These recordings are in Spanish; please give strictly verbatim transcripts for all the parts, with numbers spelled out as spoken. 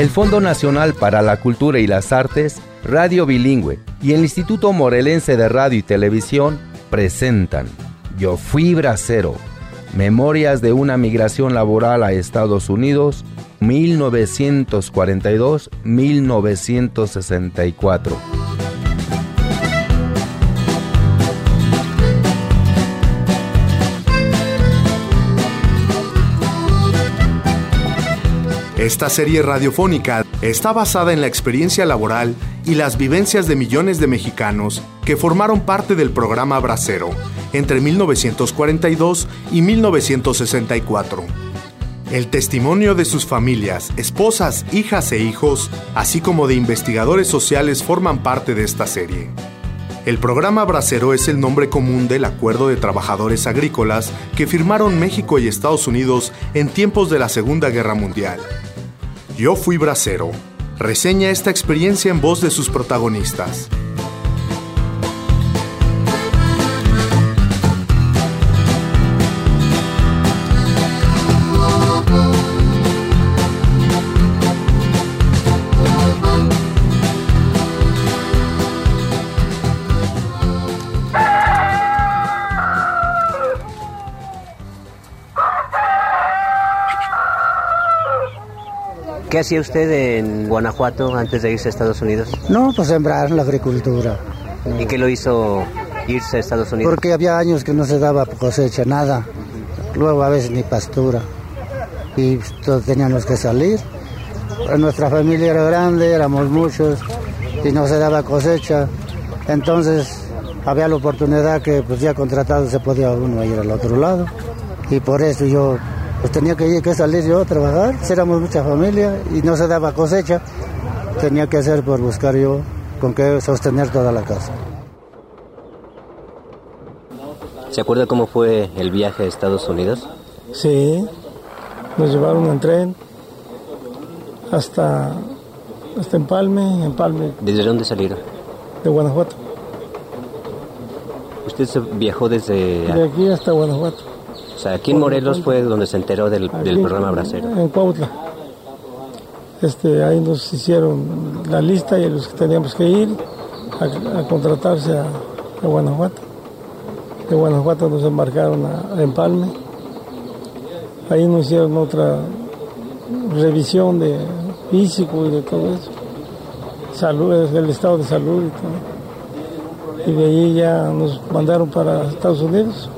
El Fondo Nacional para la Cultura y las Artes, Radio Bilingüe y el Instituto Morelense de Radio y Televisión presentan Yo Fui Bracero, Memorias de una migración laboral a Estados Unidos, mil novecientos cuarenta y dos a mil novecientos sesenta y cuatro. Esta serie radiofónica está basada en la experiencia laboral y las vivencias de millones de mexicanos que formaron parte del programa Bracero entre mil novecientos cuarenta y dos y mil novecientos sesenta y cuatro. El testimonio de sus familias, esposas, hijas e hijos, así como de investigadores sociales forman parte de esta serie. El programa Bracero es el nombre común del Acuerdo de Trabajadores Agrícolas que firmaron México y Estados Unidos en tiempos de la Segunda Guerra Mundial. Yo Fui Bracero reseña esta experiencia en voz de sus protagonistas. ¿Qué hacía usted en Guanajuato antes de irse a Estados Unidos? No, pues sembrar la agricultura. ¿Y qué lo hizo irse a Estados Unidos? Porque había años que no se daba cosecha, nada. Luego a veces ni pastura. Y todos teníamos que salir. Nuestra familia era grande, éramos muchos y no se daba cosecha. Entonces había la oportunidad que pues ya contratado se podía uno ir al otro lado. Y por eso yo... pues tenía que, que salir yo a trabajar, éramos mucha familia y no se daba cosecha, tenía que hacer por buscar yo con qué sostener toda la casa. ¿Se acuerda cómo fue el viaje a Estados Unidos? Sí, nos llevaron en tren hasta, hasta Empalme, Empalme. ¿Desde dónde salieron? De Guanajuato. ¿Usted se viajó desde...? De aquí hasta Guanajuato. O sea, aquí en Morelos fue donde se enteró del, aquí, del programa Bracero. En Cuautla. Este, ahí nos hicieron la lista y los que teníamos que ir a, a contratarse a, a Guanajuato. De Guanajuato nos embarcaron a, a Empalme. Ahí nos hicieron otra revisión de físico y de todo eso. Salud, el estado de salud y todo. Y de ahí ya nos mandaron para Estados Unidos.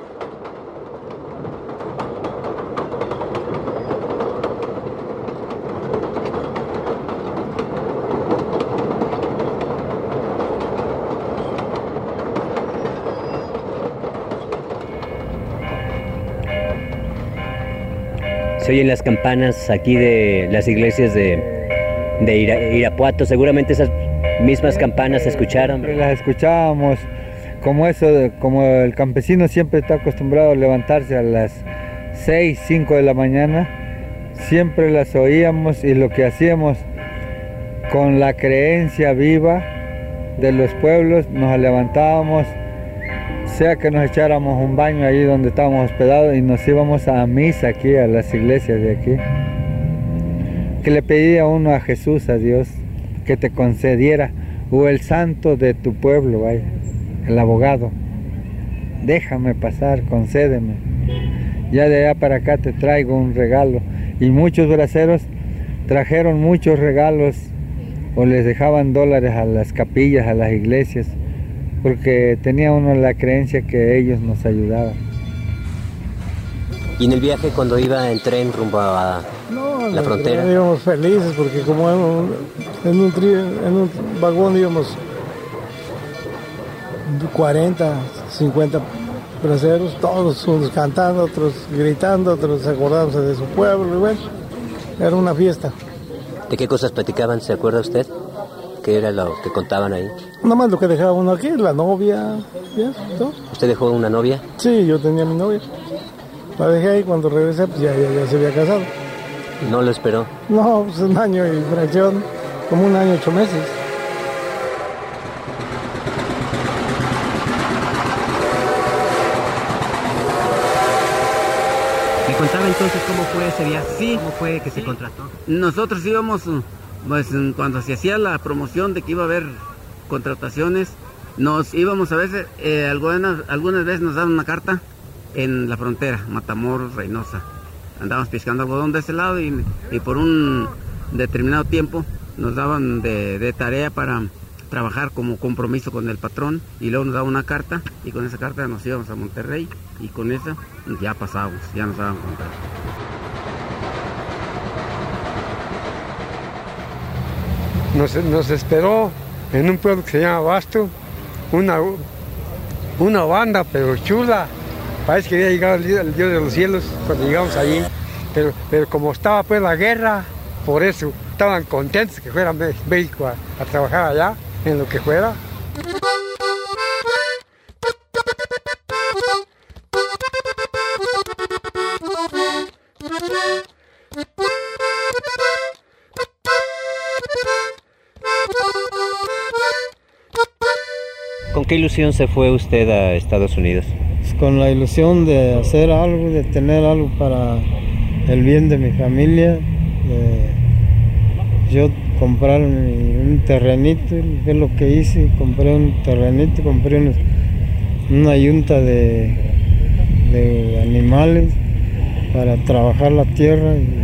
Se oyen las campanas aquí de las iglesias de, de Ira, Irapuato. Seguramente esas mismas campanas se escucharon. Las escuchábamos, como eso, como el campesino siempre está acostumbrado a levantarse a las seis, cinco de la mañana, siempre las oíamos y lo que hacíamos con la creencia viva de los pueblos, nos levantábamos, sea que nos echáramos un baño ahí donde estábamos hospedados y nos íbamos a misa aquí, a las iglesias de aquí. Que le pedía uno a Jesús, a Dios, que te concediera, o el santo de tu pueblo, vaya, el abogado. Déjame pasar, concédeme. Ya de allá para acá te traigo un regalo. Y muchos braceros trajeron muchos regalos o les dejaban dólares a las capillas, a las iglesias, porque tenía uno la creencia que ellos nos ayudaban. ¿Y en el viaje cuando iba en tren rumbo a no, la frontera? Íbamos felices porque como en un, en un, tri, en un vagón íbamos cuarenta, cincuenta braceros, todos unos cantando, otros gritando, otros acordándose de su pueblo, y bueno, era una fiesta. ¿De qué cosas platicaban, se acuerda usted? ¿Qué era lo que contaban ahí? Nada más lo que dejaba uno aquí, la novia, ya, ¿no? ¿Usted dejó una novia? Sí, yo tenía mi novia. La dejé ahí, cuando regresé, pues ya, ya, ya se había casado. ¿No lo esperó? No, pues un año y fracción, como un año, ocho meses. ¿Y contaba entonces cómo fue ese viaje? Sí. ¿Cómo fue que se contrató? Nosotros íbamos, pues cuando se hacía la promoción de que iba a haber contrataciones, nos íbamos a veces, eh, algunas, algunas veces nos daban una carta en la frontera, Matamoros, Reynosa. Andábamos pescando algodón de ese lado y, y por un determinado tiempo nos daban de, de tarea para trabajar como compromiso con el patrón, y luego nos daban una carta y con esa carta nos íbamos a Monterrey y con esa ya pasábamos, ya nos daban contrato. Nos, nos esperó en un pueblo que se llama Basto, una, una banda pero chula, parece que había llegado el, el Dios de los cielos cuando llegamos allí, pero, pero como estaba pues la guerra, por eso estaban contentos que fuera México a, a trabajar allá, en lo que fuera. ¿Con qué ilusión se fue usted a Estados Unidos? Con la ilusión de hacer algo, de tener algo para el bien de mi familia, de yo comprar mi, un terrenito, es lo que hice, compré un terrenito, compré unos, una yunta de, de animales para trabajar la tierra. Y,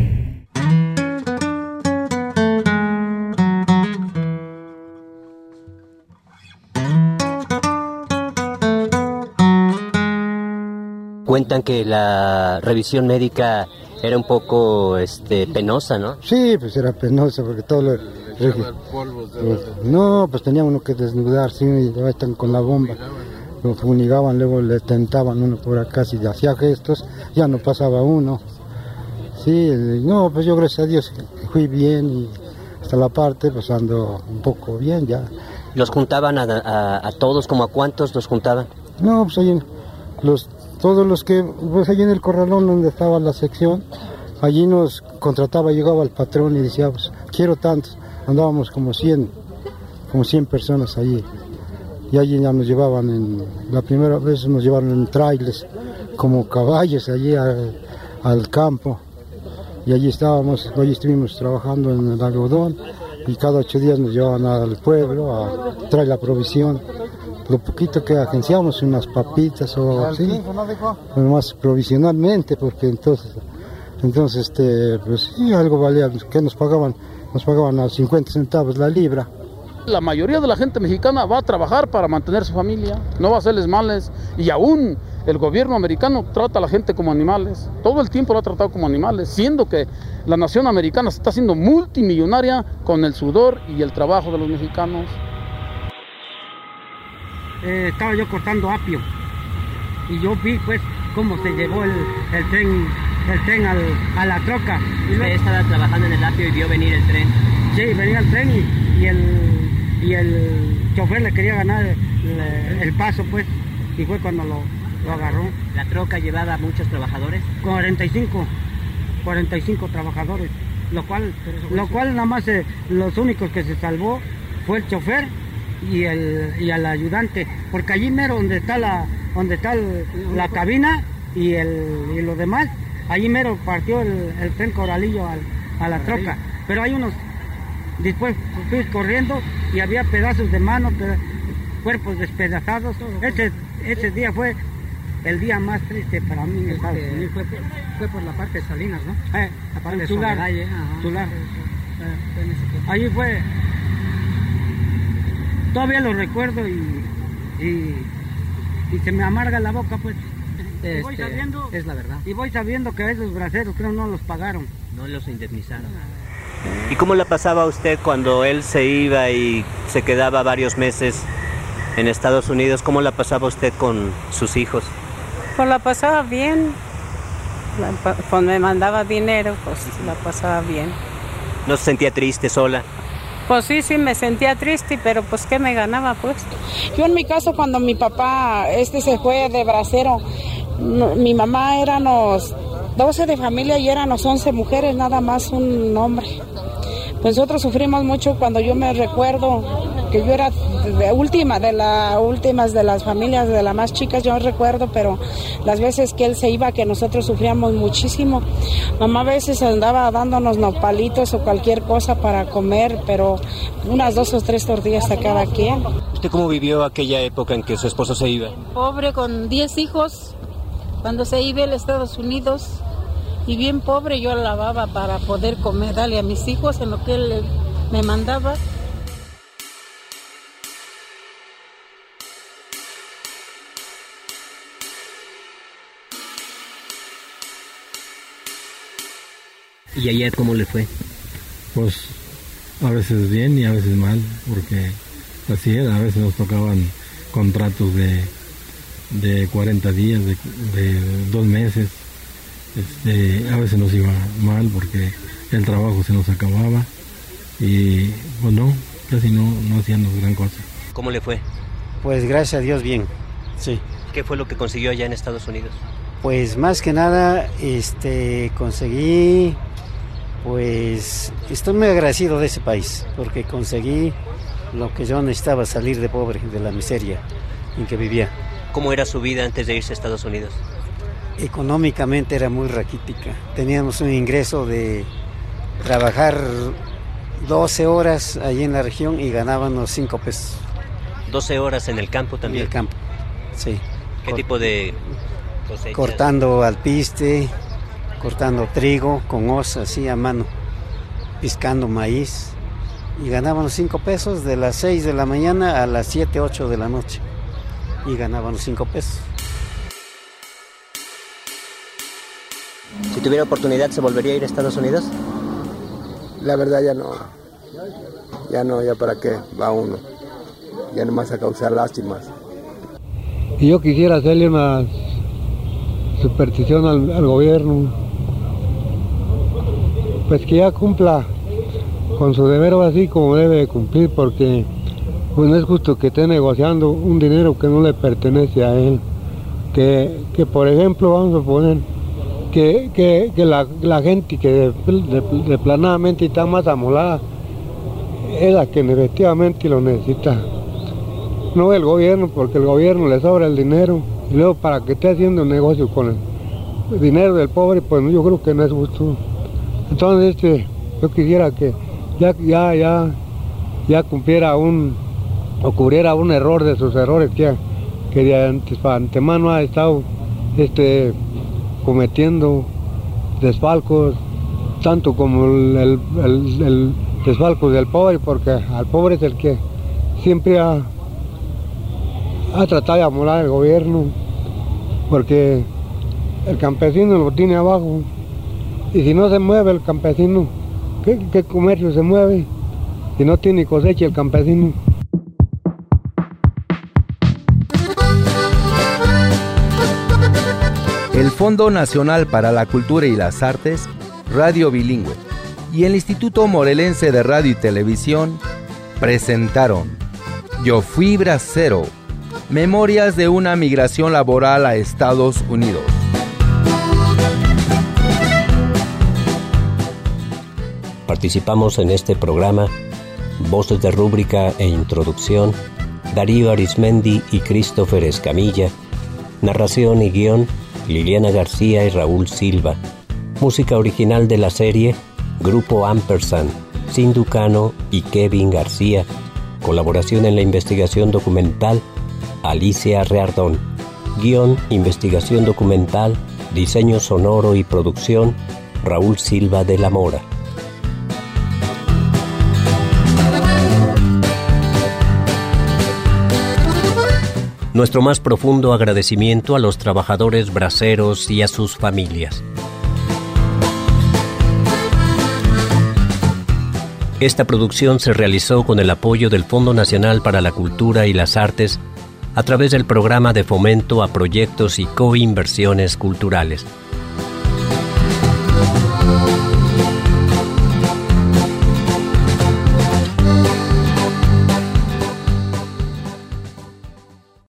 Cuentan que la revisión médica era un poco este, penosa, ¿no? Sí, pues era penosa porque todo lo... Pues, no, pues tenía uno que desnudar, sí, y ahí están con la bomba. Lo fumigaban, luego le tentaban uno por acá, si hacía gestos, ya no pasaba uno. Sí, no, pues yo gracias a Dios fui bien y hasta la parte pues ando un poco bien ya. ¿Los juntaban a, a, a todos? ¿Como a cuántos los juntaban? No, pues ahí los... Todos los que, pues allí en el corralón donde estaba la sección, allí nos contrataba, llegaba el patrón y decía, pues, quiero tantos. Andábamos como cien, como cien personas allí. Y allí ya nos llevaban, en, la primera vez nos llevaron en trailers, como caballos allí al, al campo. Y allí estábamos, allí estuvimos trabajando en el algodón y cada ocho días nos llevaban al pueblo a traer la provisión. Lo poquito que agenciamos, unas papitas o algo así, más provisionalmente, porque entonces, entonces este, pues sí, algo valía, que nos pagaban, nos pagaban a cincuenta centavos la libra. La mayoría de la gente mexicana va a trabajar para mantener su familia, no va a hacerles males, y aún el gobierno americano trata a la gente como animales, todo el tiempo lo ha tratado como animales, siendo que la nación americana se está haciendo multimillonaria con el sudor y el trabajo de los mexicanos. Eh, estaba yo cortando apio y yo vi pues cómo se llevó el, el tren el tren al, a la troca. Y luego... Usted estaba trabajando en el apio y vio venir el tren. Sí, venía el tren y, y, el, y el chofer le quería ganar el, el paso pues, y fue cuando lo, lo agarró. ¿La troca llevaba a muchos trabajadores? cuarenta y cinco, cuarenta y cinco trabajadores, lo cual, lo cual nada más eh, los únicos que se salvó fue el chofer y el y al ayudante, porque allí mero donde está la donde está el, la cabina y el y lo demás, allí mero partió el, el tren Coralillo al, a la troca, pero hay unos, después fui corriendo y había pedazos de manos, cuerpos despedazados. Ese ese día fue el día más triste para mí en Estados Unidos. Fue, fue por la parte de Salinas, ¿no? Eh, la parte de Tular, Soledad, Tular. Allí fue. Todavía lo recuerdo y, y, y se me amarga la boca, pues. Este, y voy sabiendo, es la verdad. Y voy sabiendo que a esos braceros creo no los pagaron. No los indemnizaron. ¿Y cómo la pasaba usted cuando él se iba y se quedaba varios meses en Estados Unidos? ¿Cómo la pasaba usted con sus hijos? Pues la pasaba bien. Cuando me mandaba dinero, pues la pasaba bien. ¿No se sentía triste, sola? Pues sí, sí, me sentía triste, pero pues ¿qué me ganaba, pues? Yo en mi caso, cuando mi papá este se fue de bracero, no, mi mamá éramos doce de familia y éramos once mujeres, nada más un hombre. Nosotros sufrimos mucho cuando yo me recuerdo porque yo era de última, de las últimas de las familias, de las más chicas, yo no recuerdo, pero las veces que él se iba, que nosotros sufríamos muchísimo. Mamá a veces andaba dándonos nopalitos o cualquier cosa para comer, pero unas dos o tres tortillas a cada quien. ¿Usted cómo vivió aquella época en que su esposo se iba? Pobre, con diez hijos, cuando se iba a los Estados Unidos, y bien pobre, yo lavaba para poder comer, darle a mis hijos en lo que él me mandaba. ¿Y allá cómo le fue? Pues a veces bien y a veces mal, porque así es, a veces nos tocaban contratos de, de cuarenta días, de, de dos meses, este, a veces nos iba mal porque el trabajo se nos acababa y pues no, casi no, no hacíamos gran cosa. ¿Cómo le fue? Pues gracias a Dios bien, sí. ¿Qué fue lo que consiguió allá en Estados Unidos? Pues más que nada este, conseguí... Pues estoy muy agradecido de ese país, porque conseguí lo que yo necesitaba, salir de pobre, de la miseria en que vivía. ¿Cómo era su vida antes de irse a Estados Unidos? Económicamente era muy raquítica. Teníamos un ingreso de trabajar doce horas allí en la región y ganábamos cinco pesos. ¿doce horas en el campo también? En el campo, sí. ¿Qué Cort- tipo de cosechas? Cortando alpiste, cortando trigo con hoz así a mano, piscando maíz, y ganábamos cinco pesos de las seis de la mañana a las siete, ocho de la noche, y ganábamos cinco pesos. Si tuviera oportunidad, ¿se volvería a ir a Estados Unidos? La verdad ya no, ya no, ya para qué va uno, ya nomás a causar lástimas. Y yo quisiera hacerle una superstición al, al gobierno, pues que ya cumpla con su deber así como debe de cumplir, porque pues no es justo que esté negociando un dinero que no le pertenece a él, que, que por ejemplo vamos a poner que, que, que la, la gente que de, de, de planadamente está más amolada es la que efectivamente lo necesita, no el gobierno, porque el gobierno le sobra el dinero y luego para que esté haciendo un negocio con el dinero del pobre, pues yo creo que no es justo. Entonces este, yo quisiera que ya, ya, ya, ya cumpliera un, o cubriera un error de sus errores que, que de antes, para antemano ha estado este, cometiendo desfalcos, tanto como el, el, el, el desfalco del pobre, porque al pobre es el que siempre ha, ha tratado de amolar el gobierno, porque el campesino lo tiene abajo. Y si no se mueve el campesino, ¿qué, qué comercio se mueve? Si no tiene cosecha el campesino. El Fondo Nacional para la Cultura y las Artes, Radio Bilingüe, y el Instituto Morelense de Radio y Televisión presentaron Yo Fui Bracero, Memorias de una migración laboral a Estados Unidos. Participamos en este programa voces de rúbrica e introducción, Darío Arismendi y Christopher Escamilla, narración y guión, Liliana García y Raúl Silva, música original de la serie, Grupo Ampersand, Sindhu Cano y Kevin García, colaboración en la investigación documental, Alicia Reardón, guión, investigación documental, diseño sonoro y producción, Raúl Silva de la Mora. Nuestro más profundo agradecimiento a los trabajadores braceros y a sus familias. Esta producción se realizó con el apoyo del Fondo Nacional para la Cultura y las Artes a través del Programa de Fomento a Proyectos y Coinversiones Culturales.